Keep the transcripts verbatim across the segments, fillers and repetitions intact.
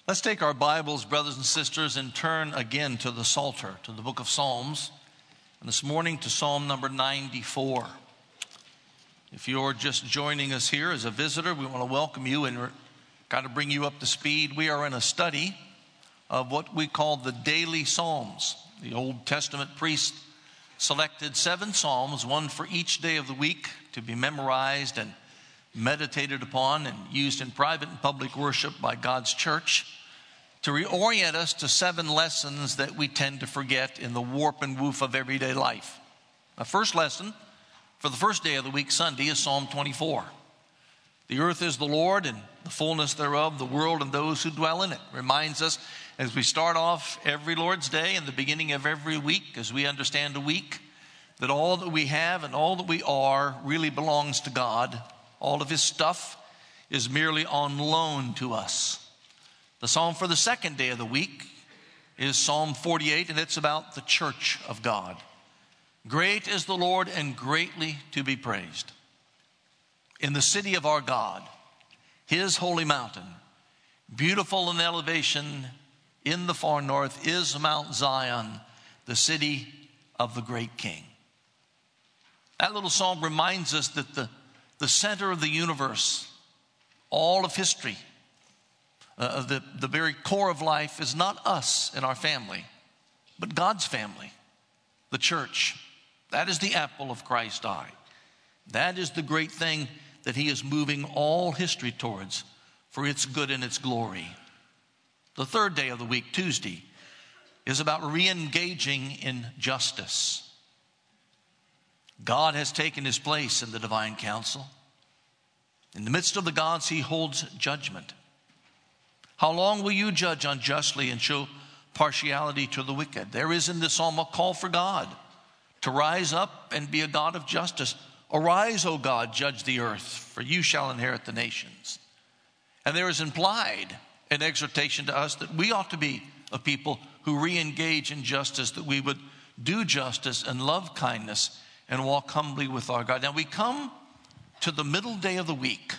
Let's take our Bibles, brothers and sisters, and turn again to the Psalter, to the book of Psalms, and this morning to Psalm number ninety-four. If you're just joining us here as a visitor, we want to welcome you and kind of bring you up to speed. We are in a study of what we call the daily Psalms. The Old Testament priest selected seven Psalms, one for each day of the week, to be memorized and meditated upon and used in private and public worship by God's church to reorient us to seven lessons that we tend to forget in the warp and woof of everyday life. The first lesson for the first day of the week, Sunday, is Psalm twenty-four. The earth is the Lord and the fullness thereof, the world and those who dwell in it. Reminds us as we start off every Lord's Day and the beginning of every week, as we understand a week, that all that we have and all that we are really belongs to God. All of his stuff is merely on loan to us. The psalm for the second day of the week is Psalm forty-eight, and it's about the church of God. Great is the Lord and greatly to be praised. In the city of our God, his holy mountain, beautiful in elevation in the far north, is Mount Zion, the city of the great King. That little psalm reminds us that the The center of the universe, all of history, uh, the, the very core of life is not us and our family, but God's family, the church. That is the apple of Christ's eye. That is the great thing that he is moving all history towards for its good and its glory. The third day of the week, Tuesday, is about re-engaging in justice. God has taken his place in the divine council. In the midst of the gods, he holds judgment. How long will you judge unjustly and show partiality to the wicked? There is in this psalm a call for God to rise up and be a God of justice. Arise, O God, judge the earth, for you shall inherit the nations. And there is implied an exhortation to us that we ought to be a people who re-engage in justice, that we would do justice and love kindness and walk humbly with our God. Now we come to the middle day of the week.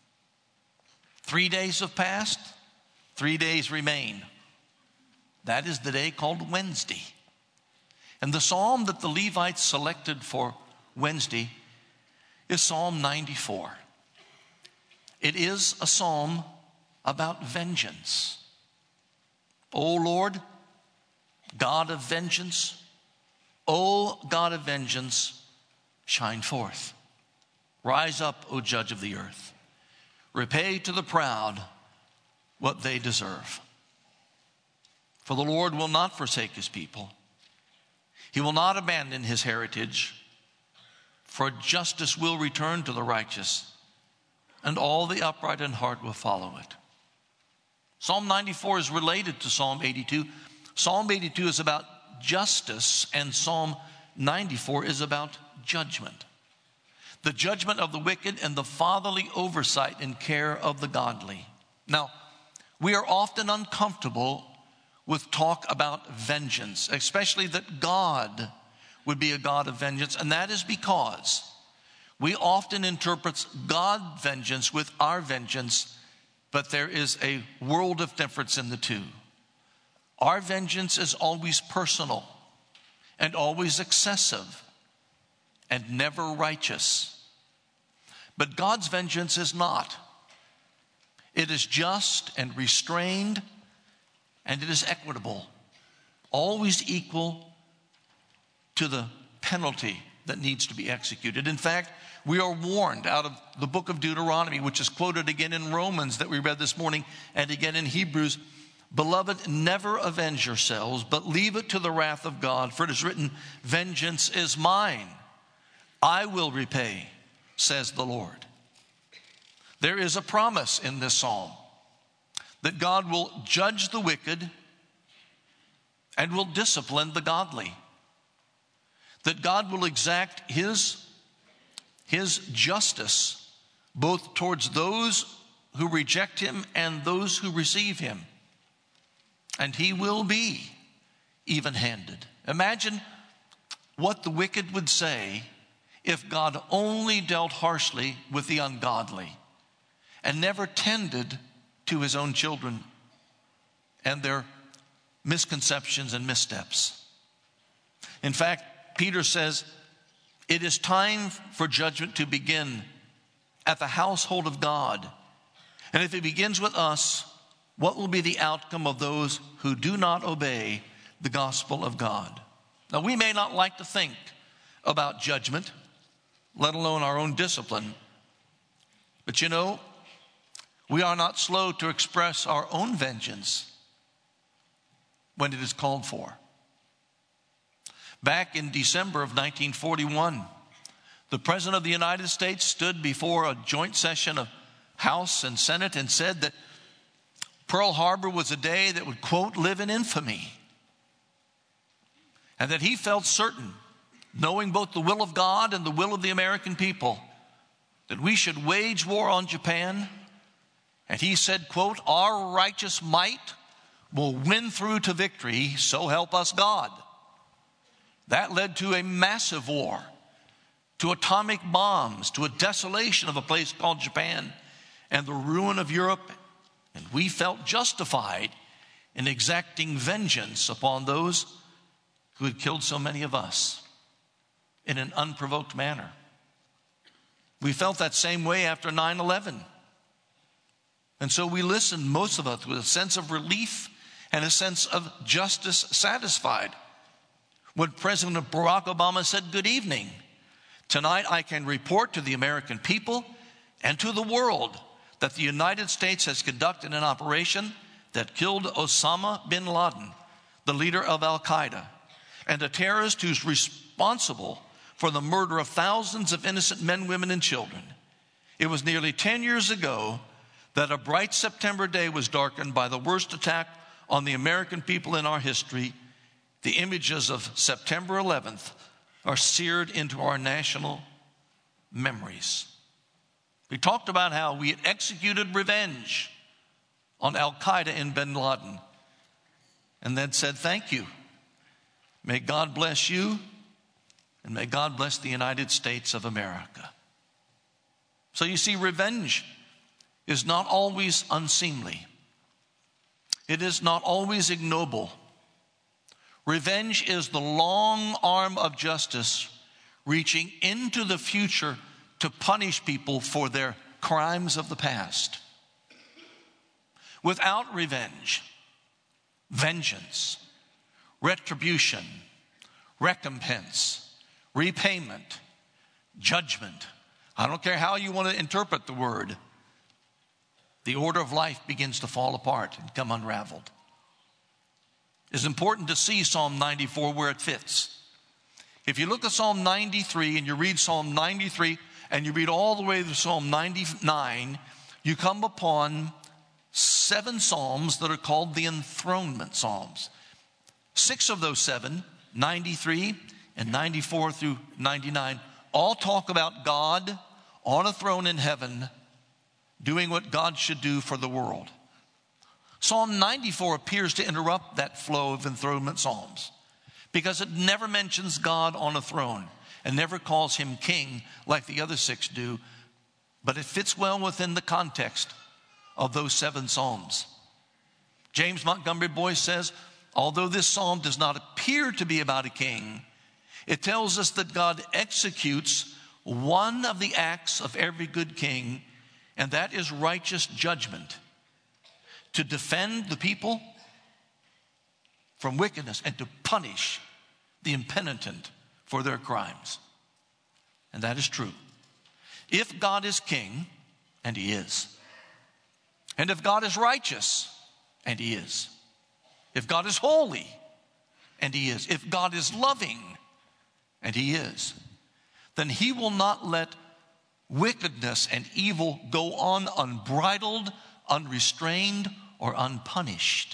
Three days have passed, three days remain. That is the day called Wednesday. And the psalm that the Levites selected for Wednesday is Psalm ninety-four. It is a psalm about vengeance. O Lord, God of vengeance, O God of vengeance, shine forth. Rise up, O judge of the earth. Repay to the proud what they deserve. For the Lord will not forsake his people. He will not abandon his heritage. For justice will return to the righteous, and all the upright in heart will follow it. Psalm ninety-four is related to Psalm eighty-two. Psalm eighty-two is about justice, and Psalm ninety-four is about judgment. The judgment of the wicked and the fatherly oversight and care of the godly. Now, we are often uncomfortable with talk about vengeance, especially that God would be a God of vengeance, and that is because we often interpret God's vengeance with our vengeance, but there is a world of difference in the two. Our vengeance is always personal and always excessive and never righteous. But God's vengeance is not. It is just and restrained, and it is equitable, always equal to the penalty that needs to be executed. In fact, we are warned out of the book of Deuteronomy, which is quoted again in Romans that we read this morning, and again in Hebrews, beloved, never avenge yourselves, but leave it to the wrath of God, for it is written, vengeance is mine, I will repay, says the Lord. There is a promise in this psalm that God will judge the wicked and will discipline the godly. That God will exact his, his justice both towards those who reject him and those who receive him. And he will be even-handed. Imagine what the wicked would say if God only dealt harshly with the ungodly and never tended to his own children. and their misconceptions and missteps. In fact, Peter says, it is time for judgment to begin at the household of God. And if it begins with us, what will be the outcome of those who do not obey the gospel of God? Now, we may not like to think about judgment, let alone our own discipline. But you know, we are not slow to express our own vengeance when it is called for. Back in December of nineteen forty-one, the President of the United States stood before a joint session of House and Senate and said that Pearl Harbor was a day that would, quote, live in infamy. And that he felt certain, knowing both the will of God and the will of the American people, that we should wage war on Japan. And he said, quote, our righteous might will win through to victory, so help us God. That led to a massive war, to atomic bombs, to a desolation of a place called Japan, and the ruin of Europe. And we felt justified in exacting vengeance upon those who had killed so many of us in an unprovoked manner. We felt that same way after nine eleven. And so we listened, most of us, with a sense of relief and a sense of justice satisfied. When President Barack Obama said, good evening, tonight I can report to the American people and to the world that the United States has conducted an operation that killed Osama bin Laden, the leader of Al-Qaeda, and a terrorist who's responsible for the murder of thousands of innocent men, women, and children. It was nearly ten years ago that a bright September day was darkened by the worst attack on the American people in our history. The images of September eleventh are seared into our national memories. We talked about how we had executed revenge on Al-Qaeda and bin Laden, and then said, thank you. May God bless you, and may God bless the United States of America. So you see, revenge is not always unseemly. It is not always ignoble. Revenge is the long arm of justice reaching into the future to punish people for their crimes of the past. Without revenge, vengeance, retribution, recompense, repayment, judgment, I don't care how you want to interpret the word, the order of life begins to fall apart and come unraveled. It's important to see Psalm ninety-four where it fits. If you look at Psalm ninety-three and you read Psalm ninety-three and you read all the way to Psalm ninety-nine, you come upon seven psalms that are called the enthronement psalms. Six of those seven, ninety-three and ninety-four through ninety-nine, all talk about God on a throne in heaven doing what God should do for the world. Psalm ninety-four appears to interrupt that flow of enthronement psalms because it never mentions God on a throne and never calls him king like the other six do, but it fits well within the context of those seven psalms. James Montgomery Boyce says, although this psalm does not appear to be about a king, it tells us that God executes one of the acts of every good king, and that is righteous judgment, to defend the people from wickedness and to punish the impenitent for their crimes. And that is true. If God is king, and he is, and if God is righteous, and he is, if God is holy, and he is, if God is loving, and he is, then he will not let wickedness and evil go on unbridled, unrestrained, or unpunished.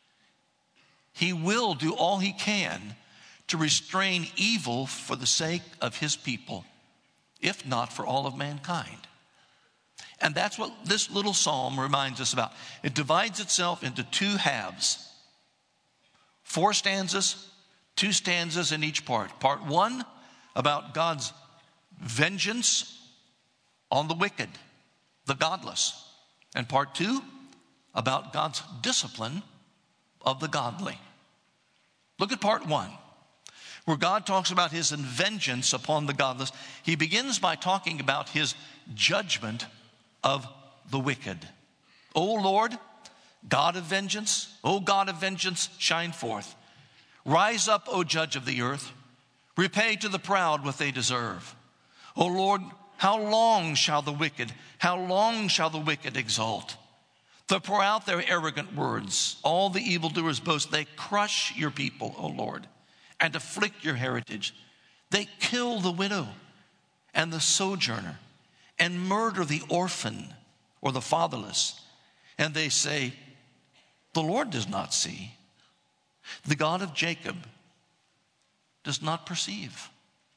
He will do all he can to restrain evil for the sake of his people, if not for all of mankind. And that's what this little psalm reminds us about. It divides itself into two halves. Four stanzas, two stanzas in each part. Part one, about God's vengeance on the wicked, the godless. And part two, about God's discipline of the godly. Look at part one, where God talks about his vengeance upon the godless. He begins by talking about his judgment of the wicked. O Lord, God of vengeance, O God of vengeance, shine forth. Rise up, O judge of the earth. Repay to the proud what they deserve. O Lord, how long shall the wicked, how long shall the wicked exult? They pour out their arrogant words. All the evildoers boast. They crush your people, O Lord, and afflict your heritage. They kill the widow and the sojourner and murder the orphan or the fatherless. And they say, the Lord does not see. The God of Jacob does not perceive.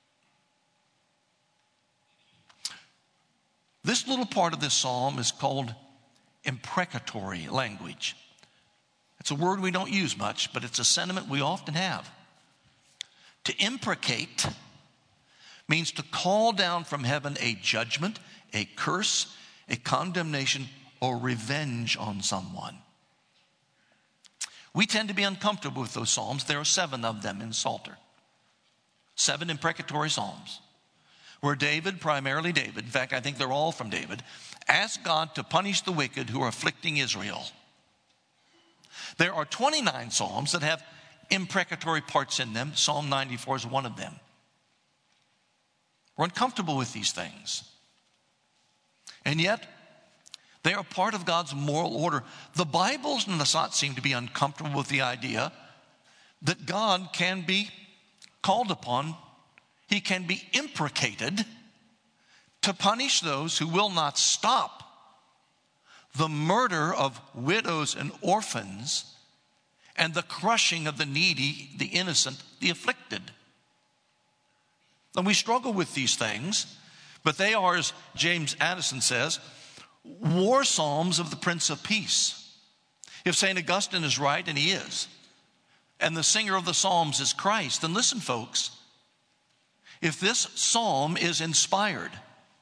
This little part of this psalm is called imprecatory language. It's a word we don't use much, but it's a sentiment we often have. To imprecate means to call down from heaven a judgment, a curse, a condemnation, or revenge on someone. We tend to be uncomfortable with those psalms. There are seven of them in Psalter. Seven imprecatory psalms, where David, primarily David, in fact, I think they're all from David, asked God to punish the wicked who are afflicting Israel. There are twenty-nine psalms that have imprecatory parts in them. Psalm ninety-four is one of them. We're uncomfortable with these things. And yet, they are part of God's moral order. The Bible does not seem to be uncomfortable with the idea that God can be called upon, he can be imprecated to punish those who will not stop the murder of widows and orphans and the crushing of the needy, the innocent, the afflicted. And we struggle with these things, but they are, as James Addison says, war psalms of the Prince of Peace. If Saint Augustine is right, and he is, and the singer of the Psalms is Christ, then listen, folks, if this psalm is inspired,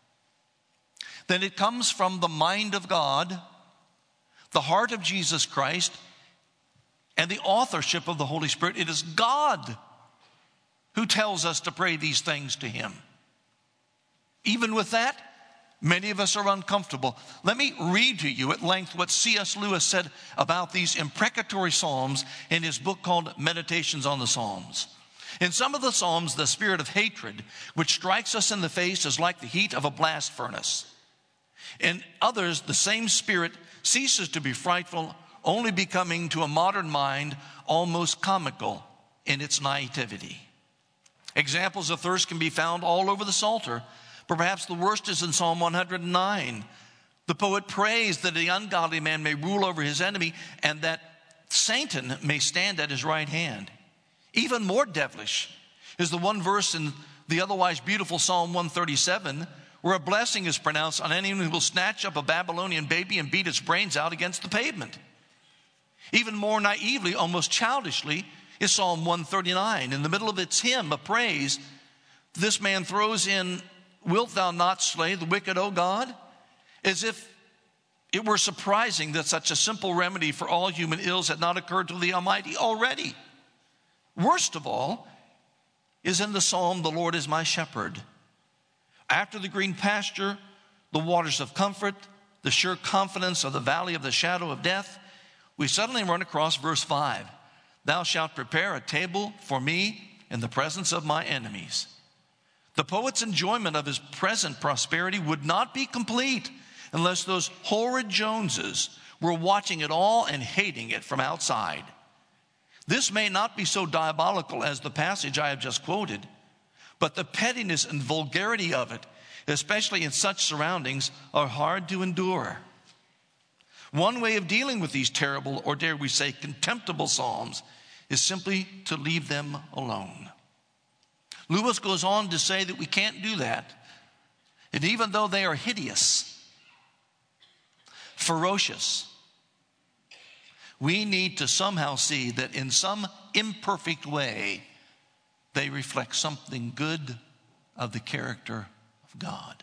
then it comes from the mind of God, the heart of Jesus Christ, and the authorship of the Holy Spirit. It is God who tells us to pray these things to him. Even with that, many of us are uncomfortable. Let me read to you at length what C S Lewis said about these imprecatory psalms in his book called Meditations on the Psalms. In some of the psalms, the spirit of hatred, which strikes us in the face, is like the heat of a blast furnace. In others, the same spirit ceases to be frightful, only becoming to a modern mind almost comical in its naivety. Examples of thirst can be found all over the Psalter. Perhaps the worst is in Psalm one hundred nine. The poet prays that the ungodly man may rule over his enemy and that Satan may stand at his right hand. Even more devilish is the one verse in the otherwise beautiful Psalm one thirty-seven, where a blessing is pronounced on anyone who will snatch up a Babylonian baby and beat its brains out against the pavement. Even more naively, almost childishly, is Psalm one thirty-nine. In the middle of its hymn of praise, this man throws in, "Wilt thou not slay the wicked, O God?" As if it were surprising that such a simple remedy for all human ills had not occurred to the Almighty already. Worst of all is in the psalm, "The Lord is my shepherd." After the green pasture, the waters of comfort, the sure confidence of the valley of the shadow of death, we suddenly run across verse five. "Thou shalt prepare a table for me in the presence of my enemies." The poet's enjoyment of his present prosperity would not be complete unless those horrid Joneses were watching it all and hating it from outside. This may not be so diabolical as the passage I have just quoted, but the pettiness and vulgarity of it, especially in such surroundings, are hard to endure. One way of dealing with these terrible, or dare we say contemptible psalms, is simply to leave them alone. Lewis goes on to say that we can't do that. And even though they are hideous, ferocious, we need to somehow see that in some imperfect way, they reflect something good of the character of God.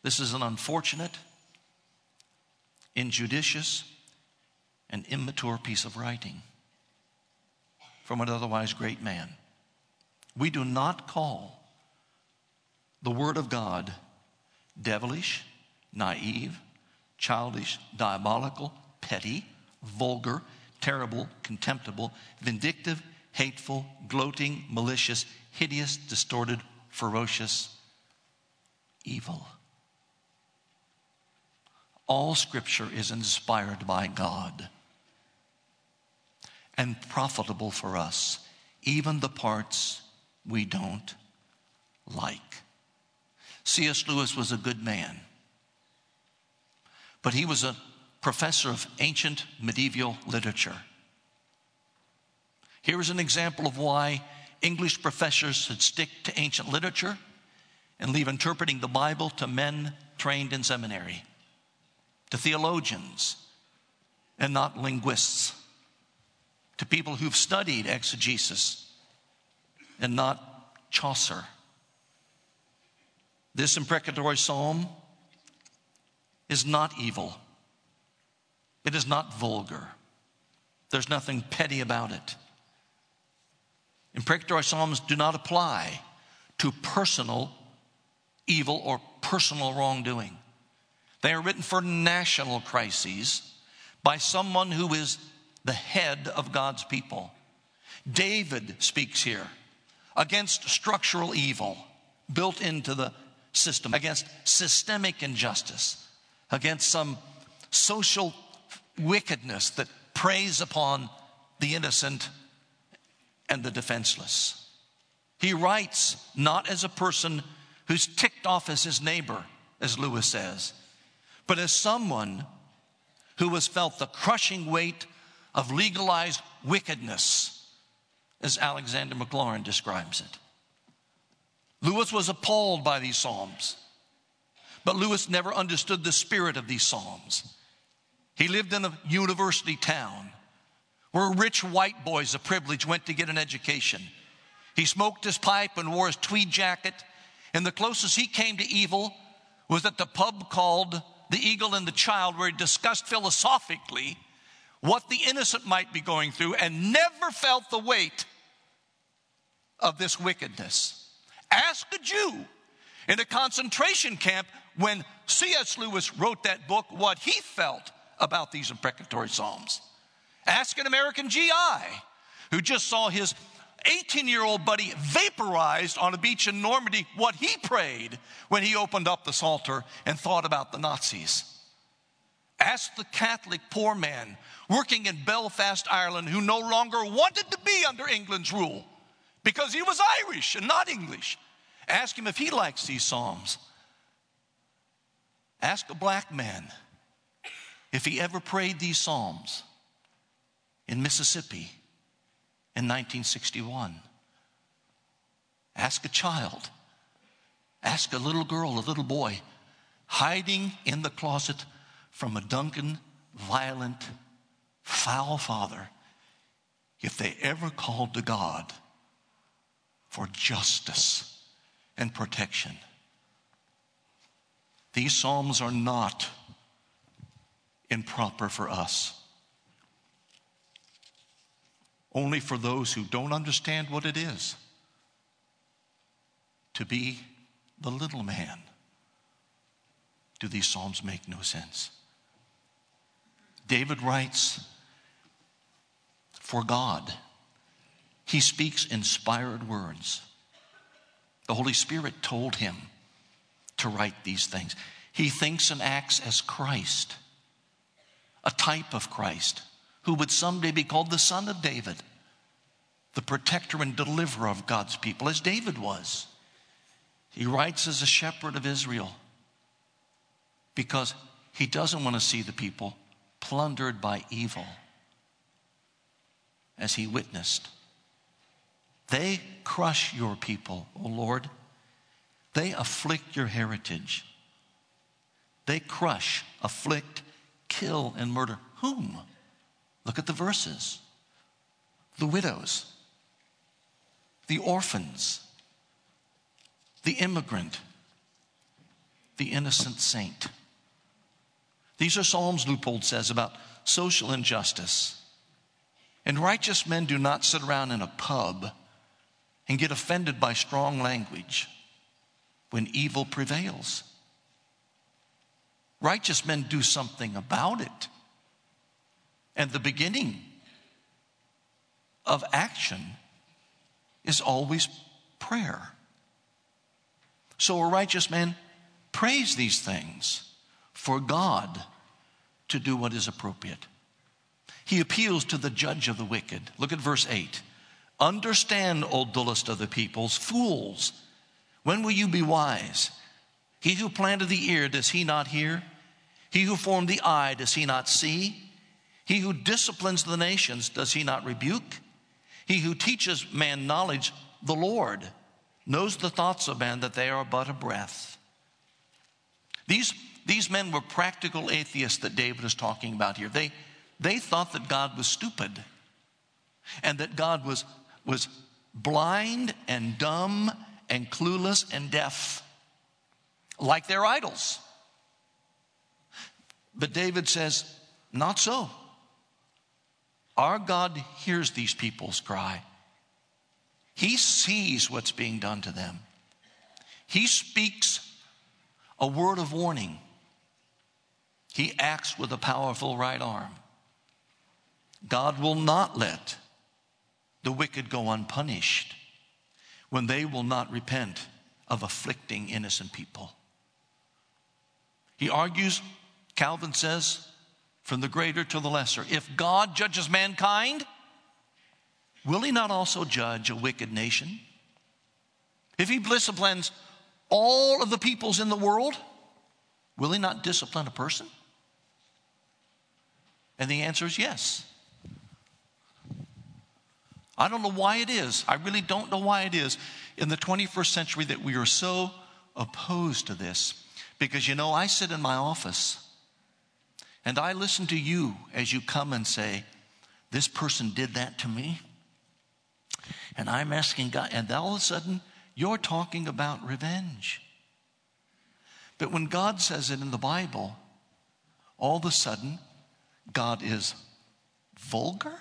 This is an unfortunate, injudicious, and immature piece of writing from an otherwise great man. We do not call the Word of God devilish, naive, childish, diabolical, petty, vulgar, terrible, contemptible, vindictive, hateful, gloating, malicious, hideous, distorted, ferocious, evil. All Scripture is inspired by God and profitable for us, even the parts we don't like. C S Lewis was a good man, but he was a professor of ancient medieval literature. Here is an example of why English professors should stick to ancient literature and leave interpreting the Bible to men trained in seminary, to theologians and not linguists, to people who've studied exegesis and not Chaucer. This imprecatory psalm is not evil. It is not vulgar. There's nothing petty about it. Imprecatory psalms do not apply to personal evil or personal wrongdoing. They are written for national crises by someone who is the head of God's people. David speaks here against structural evil built into the system, against systemic injustice, against some social wickedness that preys upon the innocent and the defenseless. He writes not as a person who's ticked off as his neighbor, as Lewis says, but as someone who has felt the crushing weight of legalized wickedness, as Alexander Maclaurin describes it. Lewis was appalled by these psalms, but Lewis never understood the spirit of these psalms. He lived in a university town where rich white boys of privilege went to get an education. He smoked his pipe and wore his tweed jacket, and the closest he came to evil was at the pub called The Eagle and the Child, where he discussed philosophically what the innocent might be going through and never felt the weight of this wickedness. Ask a Jew in a concentration camp when C S Lewis wrote that book what he felt about these imprecatory psalms. Ask an American G I who just saw his eighteen-year-old buddy vaporized on a beach in Normandy what he prayed when he opened up the Psalter and thought about the Nazis. Ask the Catholic poor man working in Belfast, Ireland, who no longer wanted to be under England's rule because he was Irish and not English. Ask him if he likes these psalms. Ask a black man if he ever prayed these psalms in Mississippi in nineteen sixty-one. Ask a child. Ask a little girl, a little boy, hiding in the closet from a drunken, violent, foul father, if they ever called to God for justice and protection. These psalms are not improper for us. Only for those who don't understand what it is to be the little man do these psalms make no sense. David writes for God. He speaks inspired words. The Holy Spirit told him to write these things. He thinks and acts as Christ, a type of Christ, who would someday be called the Son of David, the protector and deliverer of God's people, as David was. He writes as a shepherd of Israel because he doesn't want to see the people plundered by evil, as he witnessed. They crush your people, O Lord. They afflict your heritage. They crush, afflict, kill, and murder. Whom? Look at the verses. The widows, the orphans, the immigrant, the innocent saint. These are Psalms, Leupold says, about social injustice. And righteous men do not sit around in a pub and get offended by strong language when evil prevails. Righteous men do something about it. And the beginning of action is always prayer. So a righteous man prays these things for God to do what is appropriate. He appeals to the judge of the wicked. Look at verse eight. Understand, O dullest of the peoples, fools, when will you be wise? He who planted the ear, does he not hear? He who formed the eye, does he not see? He who disciplines the nations, does he not rebuke? He who teaches man knowledge, the Lord, knows the thoughts of man, that they are but a breath. These, these men were practical atheists that David is talking about here. They, they thought that God was stupid and that God was, was blind and dumb and clueless and deaf, like their idols. But David says, not so. Our God hears these people's cry. He sees what's being done to them. He speaks a word of warning. He acts with a powerful right arm. God will not let the wicked go unpunished when they will not repent of afflicting innocent people. He argues, Calvin says, from the greater to the lesser. If God judges mankind, will he not also judge a wicked nation? If he disciplines all of the peoples in the world, will he not discipline a person? And the answer is yes. I don't know why it is. I really don't know why it is in the twenty-first century that we are so opposed to this. Because, you know, I sit in my office and I listen to you as you come and say, this person did that to me. And I'm asking God, and all of a sudden, you're talking about revenge. But when God says it in the Bible, all of a sudden, God is vulgar,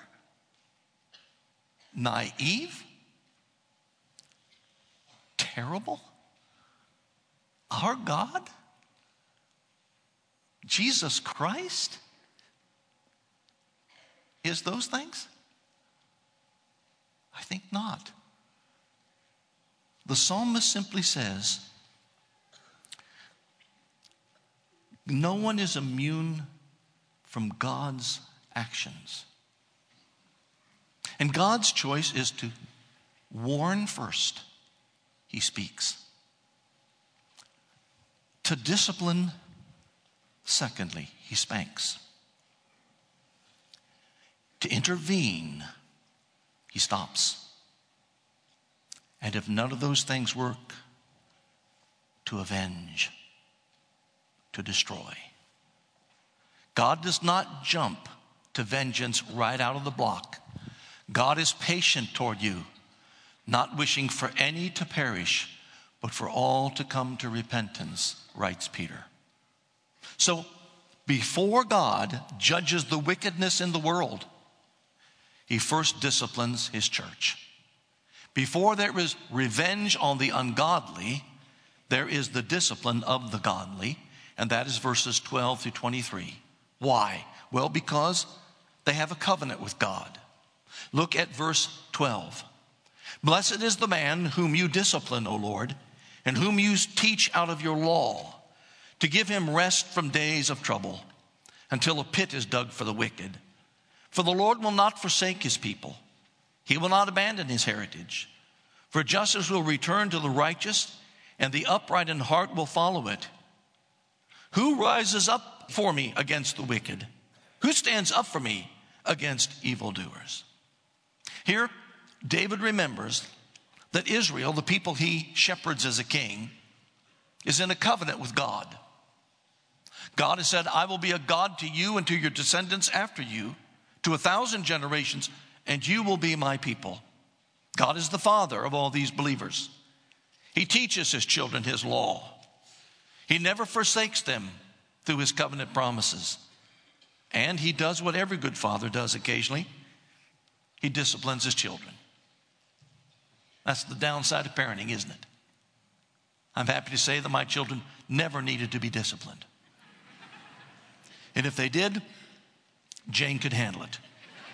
naive, terrible. Our God, Jesus Christ, is those things? I think not. The psalmist simply says, no one is immune from God's actions. And God's choice is to warn first, he speaks. To discipline, secondly, he spanks. To intervene, he stops. And if none of those things work, to avenge, to destroy. God does not jump to vengeance right out of the block. God is patient toward you, not wishing for any to perish, but for all to come to repentance, writes Peter. So, before God judges the wickedness in the world, he first disciplines his church. Before there is revenge on the ungodly, there is the discipline of the godly, and that is verses twelve through twenty-three. Why? Well, because they have a covenant with God. Look at verse twelve. Blessed is the man whom you discipline, O Lord, and whom you teach out of your law, to give him rest from days of trouble, until a pit is dug for the wicked. For the Lord will not forsake his people. He will not abandon his heritage. For justice will return to the righteous, and the upright in heart will follow it. Who rises up for me against the wicked? Who stands up for me against evildoers? Here, David remembers that Israel, the people he shepherds as a king, is in a covenant with God. God has said, I will be a God to you and to your descendants after you, to a thousand generations, and you will be my people. God is the father of all these believers. He teaches his children his law. He never forsakes them through his covenant promises. And he does what every good father does occasionally. He disciplines his children. That's the downside of parenting, isn't it? I'm happy to say that my children never needed to be disciplined. And if they did, Jane could handle it.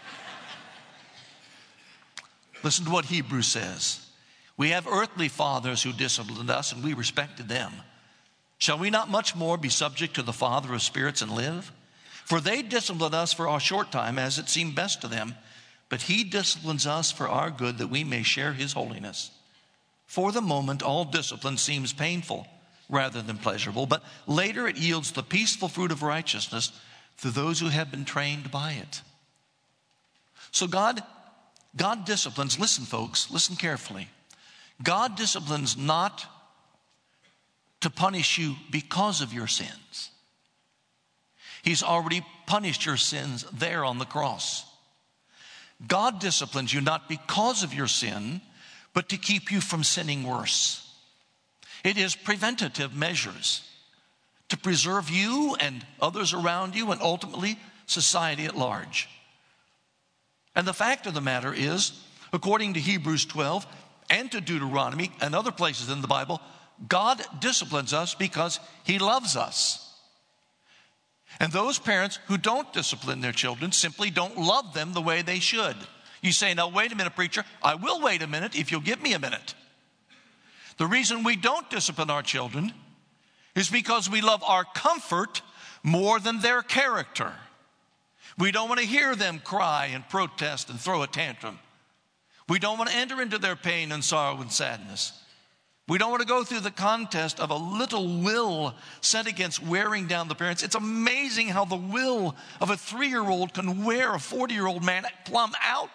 Listen to what Hebrews says. We have earthly fathers who disciplined us, and we respected them. Shall we not much more be subject to the Father of spirits and live? For they disciplined us for a short time, as it seemed best to them, but he disciplines us for our good, that we may share his holiness. For the moment, all discipline seems painful rather than pleasurable, but later it yields the peaceful fruit of righteousness to those who have been trained by it. So God, God disciplines, listen folks, listen carefully. God disciplines not to punish you because of your sins. He's already punished your sins there on the cross. God disciplines you not because of your sin, but to keep you from sinning worse. It is preventative measures to preserve you and others around you and ultimately society at large. And the fact of the matter is, according to Hebrews twelve and to Deuteronomy and other places in the Bible, God disciplines us because he loves us. And those parents who don't discipline their children simply don't love them the way they should. You say, now wait a minute, preacher. I will wait a minute if you'll give me a minute. The reason we don't discipline our children is because we love our comfort more than their character. We don't want to hear them cry and protest and throw a tantrum. We don't want to enter into their pain and sorrow and sadness. We don't want to go through the contest of a little will set against wearing down the parents. It's amazing how the will of a three-year-old can wear a forty-year-old man plumb out.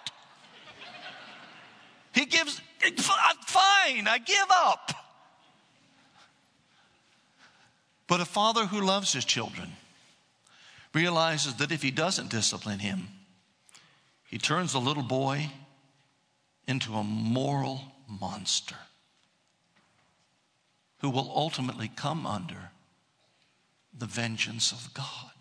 He gives, fine, I give up. But a father who loves his children realizes that if he doesn't discipline him, he turns the little boy into a moral monster who will ultimately come under the vengeance of God.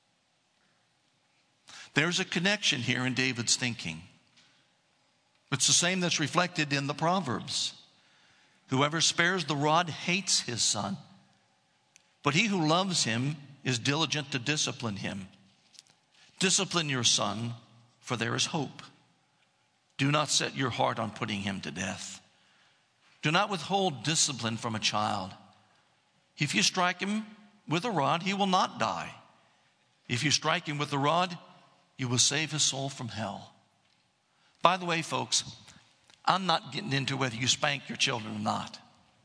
There's a connection here in David's thinking. It's the same that's reflected in the Proverbs. Whoever spares the rod hates his son, but he who loves him is diligent to discipline him. Discipline your son, for there is hope. Do not set your heart on putting him to death. Do not withhold discipline from a child. If you strike him with a rod, he will not die. If you strike him with the rod, you will save his soul from hell. By the way, folks, I'm not getting into whether you spank your children or not.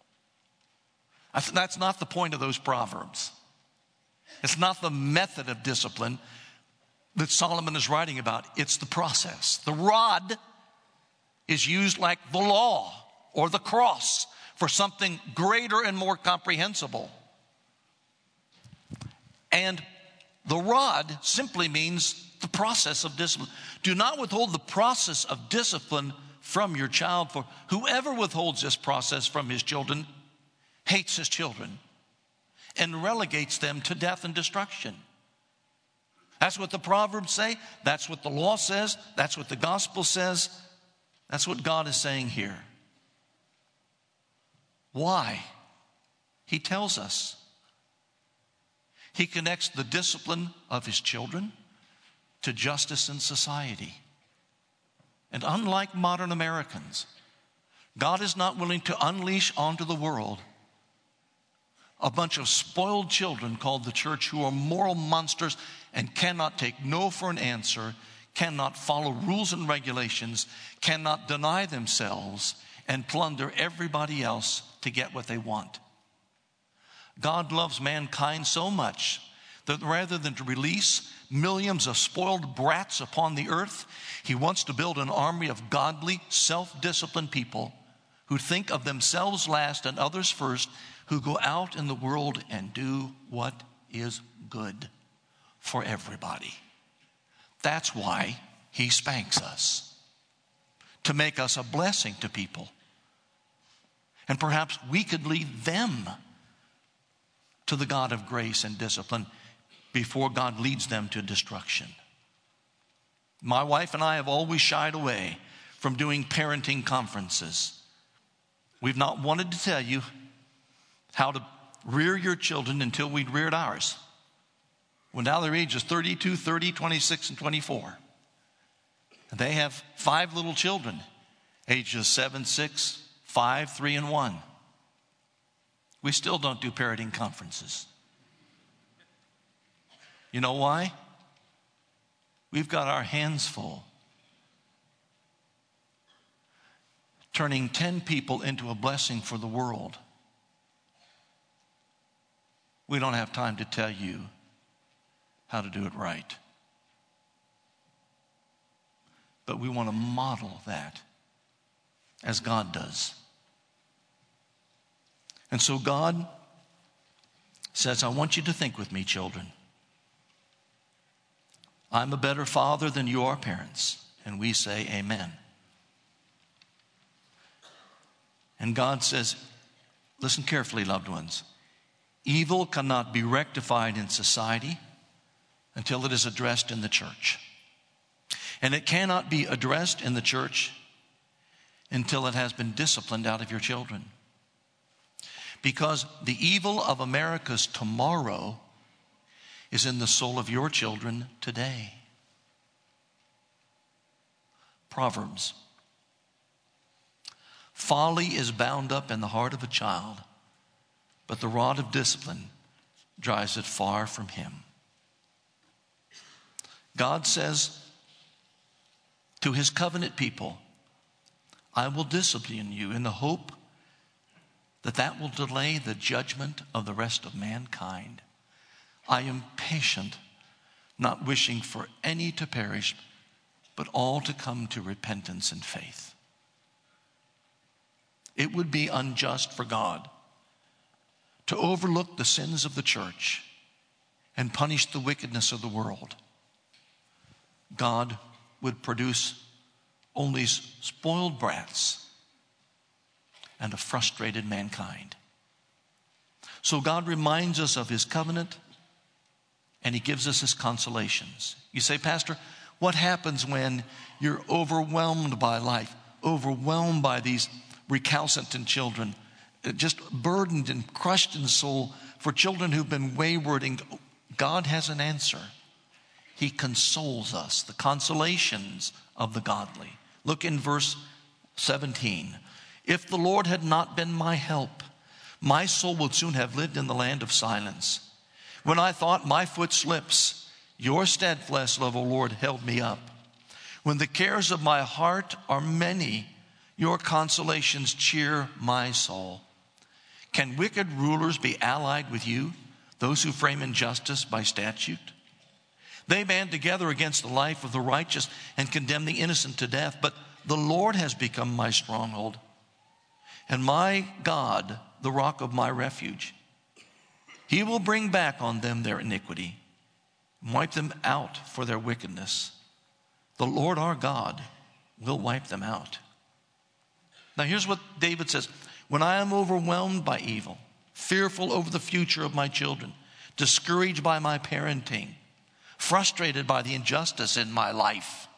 That's not the point of those Proverbs. It's not the method of discipline that Solomon is writing about. It's the process. The rod is used like the law or the cross for something greater and more comprehensible. And the rod simply means the process of discipline. Do not withhold the process of discipline from your child, for whoever withholds this process from his children hates his children and relegates them to death and destruction. That's what the Proverbs say. That's what the law says. That's what the gospel says. That's what God is saying here. Why? He tells us. He connects the discipline of his children to justice in society. And unlike modern Americans, God is not willing to unleash onto the world a bunch of spoiled children called the church who are moral monsters and cannot take no for an answer, cannot follow rules and regulations, cannot deny themselves and plunder everybody else to get what they want. God loves mankind so much that rather than to release millions of spoiled brats upon the earth, he wants to build an army of godly, self-disciplined people who think of themselves last and others first, who go out in the world and do what is good for everybody. That's why he spanks us, to make us a blessing to people. And perhaps we could lead them to the God of grace and discipline before God leads them to destruction. My wife and I have always shied away from doing parenting conferences. We've not wanted to tell you how to rear your children until we'd reared ours. Well, now their age is thirty-two, thirty, twenty-six, and twenty-four. And they have five little children, ages seven, six, five, three, and one. We still don't do parenting conferences. You know why? We've got our hands full. Turning ten people into a blessing for the world. We don't have time to tell you how to do it right. But we want to model that as God does. And so God says, I want you to think with me, children. I'm a better father than you are parents. And we say amen. And God says, listen carefully, loved ones. Evil cannot be rectified in society until it is addressed in the church. And it cannot be addressed in the church until it has been disciplined out of your children. Because the evil of America's tomorrow is in the soul of your children today. Proverbs. Folly is bound up in the heart of a child, but the rod of discipline drives it far from him. God says to his covenant people, I will discipline you in the hope that that will delay the judgment of the rest of mankind. I am patient, not wishing for any to perish, but all to come to repentance and faith. It would be unjust for God to overlook the sins of the church and punish the wickedness of the world. God would produce only spoiled brats and a frustrated mankind. So God reminds us of his covenant, and he gives us his consolations. You say, Pastor, what happens when you're overwhelmed by life, overwhelmed by these recalcitrant children, just burdened and crushed in soul for children who've been wayward? And God has an answer. He consoles us, the consolations of the godly. Look in verse seventeen. If the Lord had not been my help, my soul would soon have lived in the land of silence. When I thought my foot slips, your steadfast love, O Lord, held me up. When the cares of my heart are many, your consolations cheer my soul. Can wicked rulers be allied with you, those who frame injustice by statute? They band together against the life of the righteous and condemn the innocent to death. But the Lord has become my stronghold and my God, the rock of my refuge. He will bring back on them their iniquity and wipe them out for their wickedness. The Lord our God will wipe them out. Now here's what David says. When I am overwhelmed by evil, fearful over the future of my children, discouraged by my parenting, frustrated by the injustice in my life,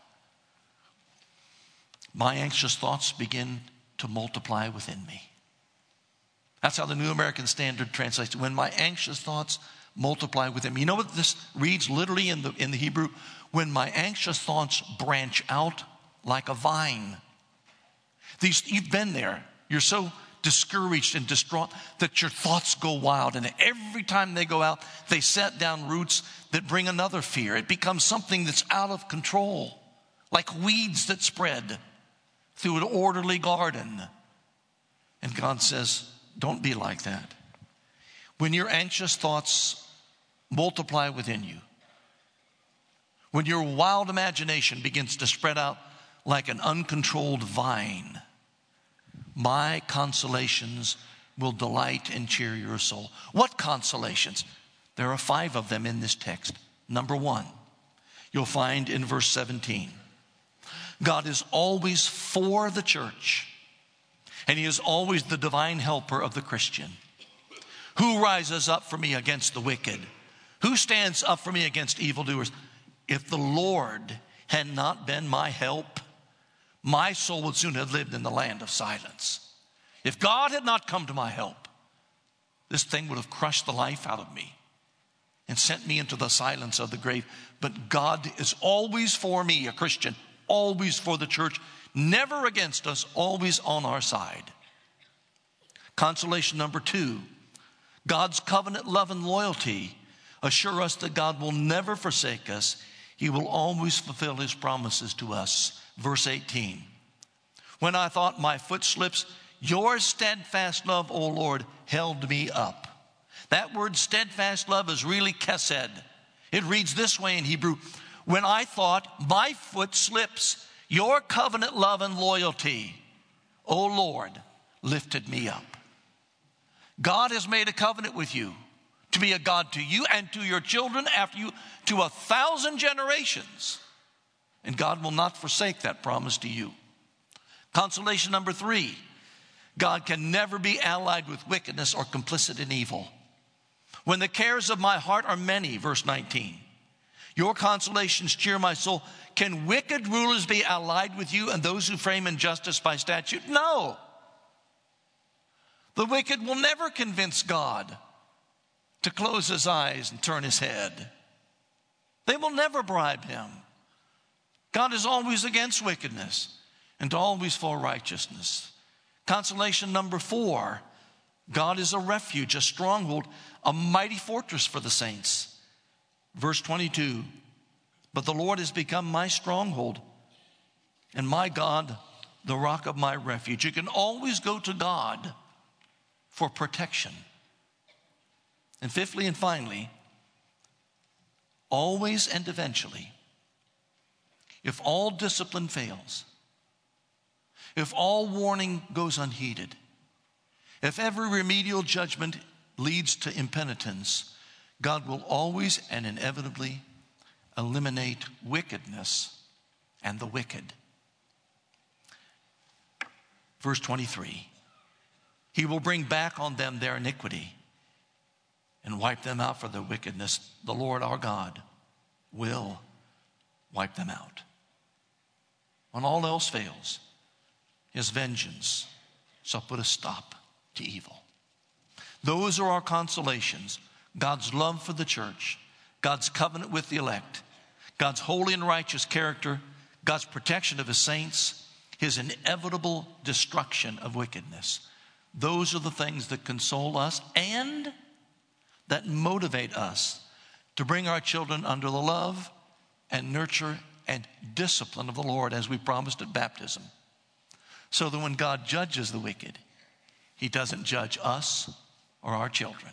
my anxious thoughts begin to multiply within me. That's how the New American Standard translates it. When my anxious thoughts multiply within me. You know what this reads literally in the, in the Hebrew? When my anxious thoughts branch out like a vine. These, you've been there. You're so discouraged and distraught that your thoughts go wild. And every time they go out, they set down roots that bring another fear. It becomes something that's out of control, like weeds that spread through an orderly garden. And God says, don't be like that. When your anxious thoughts multiply within you, when your wild imagination begins to spread out like an uncontrolled vine, my consolations will delight and cheer your soul. What consolations? There are five of them in this text. Number one, you'll find in verse seventeen. God is always for the church, and he is always the divine helper of the Christian, Who rises up for me against the wicked? Who stands up for me against evildoers? If the Lord had not been my help, my soul would soon have lived in the land of silence. If God had not come to my help, this thing would have crushed the life out of me and sent me into the silence of the grave. But God is always for me, a Christian, always for the church, never against us, always on our side. Consolation number two, God's covenant love and loyalty assure us that God will never forsake us. He will always fulfill his promises to us. Verse eighteen, when I thought my foot slips, your steadfast love, O Lord, held me up. That word steadfast love is really kesed. It reads this way in Hebrew, when I thought my foot slips, your covenant love and loyalty, O Lord, lifted me up. God has made a covenant with you to be a God to you and to your children after you to a thousand generations. And God will not forsake that promise to you. Consolation number three, God can never be allied with wickedness or complicit in evil. When the cares of my heart are many, verse nineteen, your consolations cheer my soul. Can wicked rulers be allied with you and those who frame injustice by statute? No. The wicked will never convince God to close his eyes and turn his head. They will never bribe him. God is always against wickedness and always for righteousness. Consolation number four, God is a refuge, a stronghold, a mighty fortress for the saints. Verse twenty-two, but the Lord has become my stronghold and my God, the rock of my refuge. You can always go to God for protection. And fifthly and finally, always and eventually, if all discipline fails, if all warning goes unheeded, if every remedial judgment leads to impenitence, God will always and inevitably eliminate wickedness and the wicked. Verse twenty-three, he will bring back on them their iniquity and wipe them out for their wickedness. The Lord our God will wipe them out. When all else fails, his vengeance shall put a stop to evil. Those are our consolations. God's love for the church, God's covenant with the elect, God's holy and righteous character, God's protection of his saints, his inevitable destruction of wickedness. Those are the things that console us and that motivate us to bring our children under the love and nurture and discipline of the Lord as we promised at baptism. So that when God judges the wicked, he doesn't judge us or our children.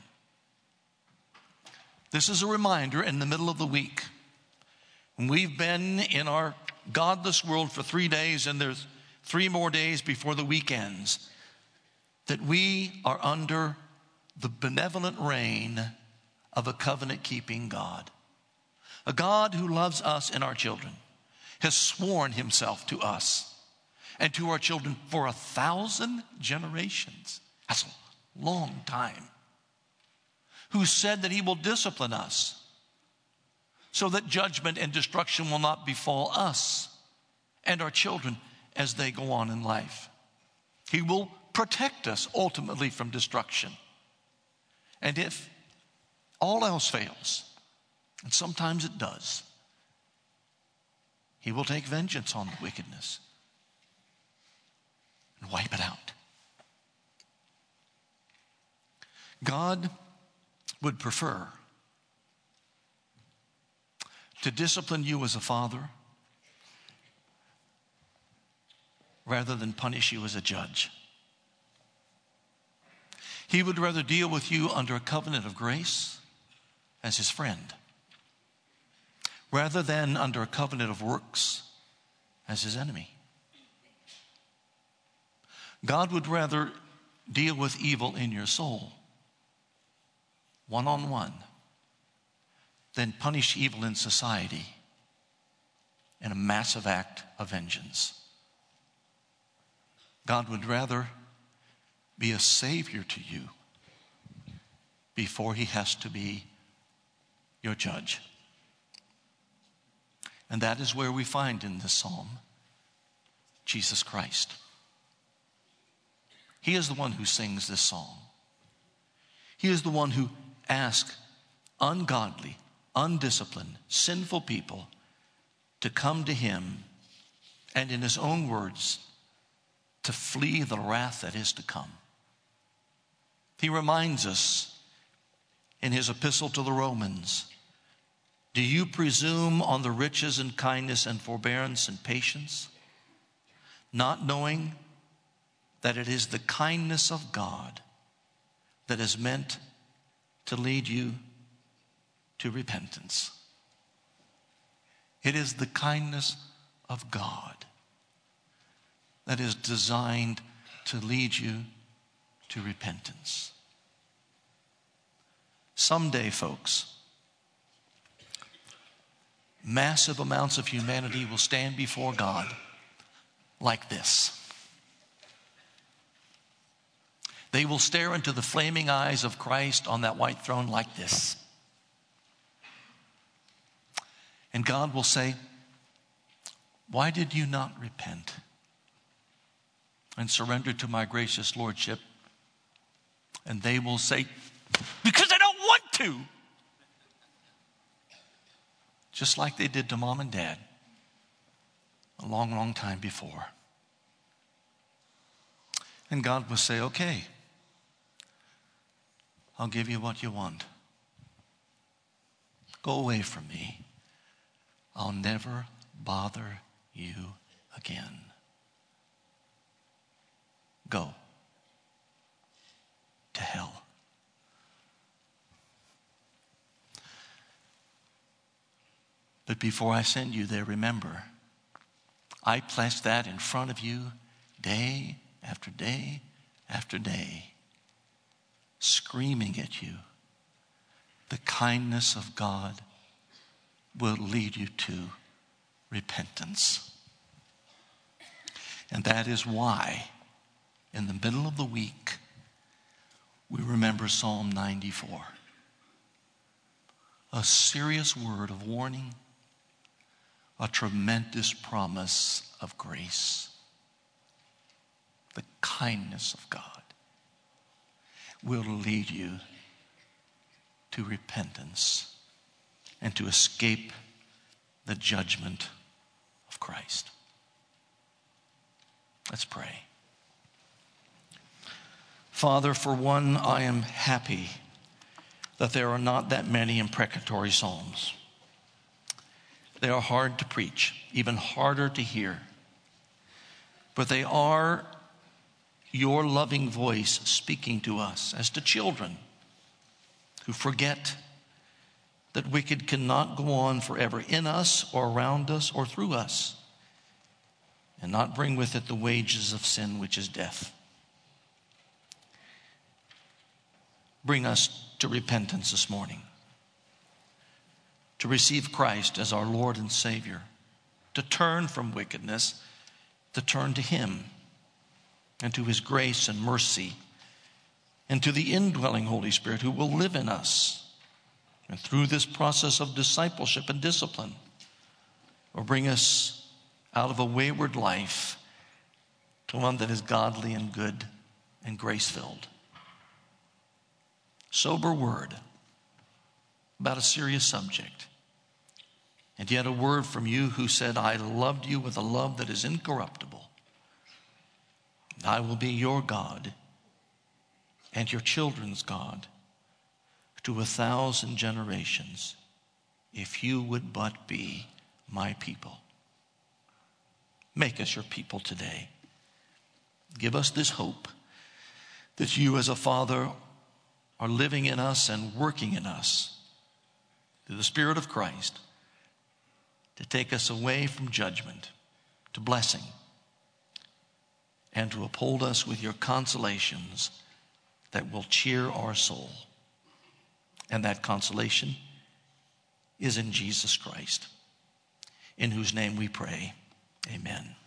This is a reminder in the middle of the week. When we've been in our godless world for three days and there's three more days before the week ends, that we are under the benevolent reign of a covenant-keeping God. A God who loves us and our children, has sworn himself to us and to our children for a thousand generations. That's a long time. Who said that he will discipline us so that judgment and destruction will not befall us and our children as they go on in life. He will protect us ultimately from destruction. And if all else fails, and sometimes it does, he will take vengeance on the wickedness and wipe it out. God would prefer to discipline you as a father rather than punish you as a judge. He would rather deal with you under a covenant of grace as his friend rather than under a covenant of works as his enemy. God would rather deal with evil in your soul one-on-one than punish evil in society in a massive act of vengeance. God would rather be a savior to you before he has to be your judge. And that is where we find in this psalm Jesus Christ. He is the one who sings this song. He is the one who asks ungodly, undisciplined, sinful people to come to him and, in his own words, to flee the wrath that is to come. He reminds us in his epistle to the Romans, do you presume on the riches and kindness and forbearance and patience, not knowing that it is the kindness of God that is meant to lead you to repentance? It is the kindness of God that is designed to lead you to repentance. Someday, folks, massive amounts of humanity will stand before God like this. They will stare into the flaming eyes of Christ on that white throne like this. And God will say, why did you not repent and surrender to my gracious lordship? And they will say, because I don't want to. Just like they did to mom and dad a long, long time before. And God will say, okay, I'll give you what you want. Go away from me. I'll never bother you again. Go to hell. But before I send you there, remember, I placed that in front of you day after day after day, screaming at you, the kindness of God will lead you to repentance. And that is why, in the middle of the week, we remember Psalm ninety-four. A serious word of warning, a tremendous promise of grace. The kindness of God will lead you to repentance and to escape the judgment of Christ. Let's pray. Father, for one, I am happy that there are not that many imprecatory psalms. They are hard to preach, even harder to hear. But they are your loving voice speaking to us as to children who forget that wicked cannot go on forever in us or around us or through us, and not bring with it the wages of sin, which is death. Bring us to repentance this morning, to receive Christ as our Lord and Savior, to turn from wickedness, to turn to him and to his grace and mercy, and to the indwelling Holy Spirit who will live in us. And through this process of discipleship and discipline, will bring us out of a wayward life to one that is godly and good and grace-filled. Sober word about a serious subject. And yet a word from you who said, I loved you with a love that is incorruptible. I will be your God and your children's God to a thousand generations if you would but be my people. Make us your people today. Give us this hope that you as a Father are living in us and working in us through the Spirit of Christ to take us away from judgment to blessing and to uphold us with your consolations that will cheer our soul. And that consolation is in Jesus Christ, in whose name we pray. Amen.